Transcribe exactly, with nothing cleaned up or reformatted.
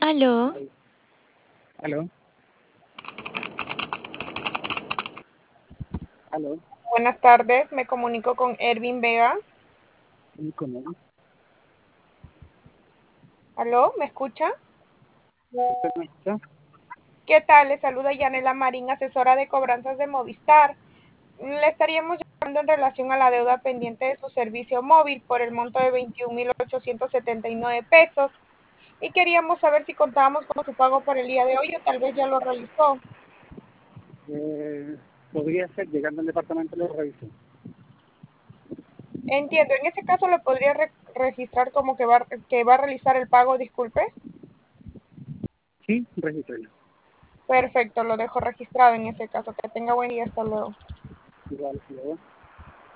Aló, Aló, aló, Buenas tardes, me comunico con Ervin Vega. ¿y con él? ¿Aló? ¿Me escucha? ¿Usted me escucha? ¿Qué tal? Le saluda Yanela Marín, asesora de cobranzas de Movistar. Le estaríamos llamando en relación a la deuda pendiente de su servicio móvil por el monto de veintiún mil ochocientos setenta y nueve pesos y queríamos saber si contábamos con su pago por el día de hoy o tal vez ya lo realizó. Eh, podría ser, llegando al departamento lo reviso. Entiendo, en ese caso lo podría re- registrar como que va, que va a realizar el pago, disculpe. Sí, regístrelo. Perfecto, lo dejo registrado en ese caso. Que tenga buen día, hasta luego. Igual, luego.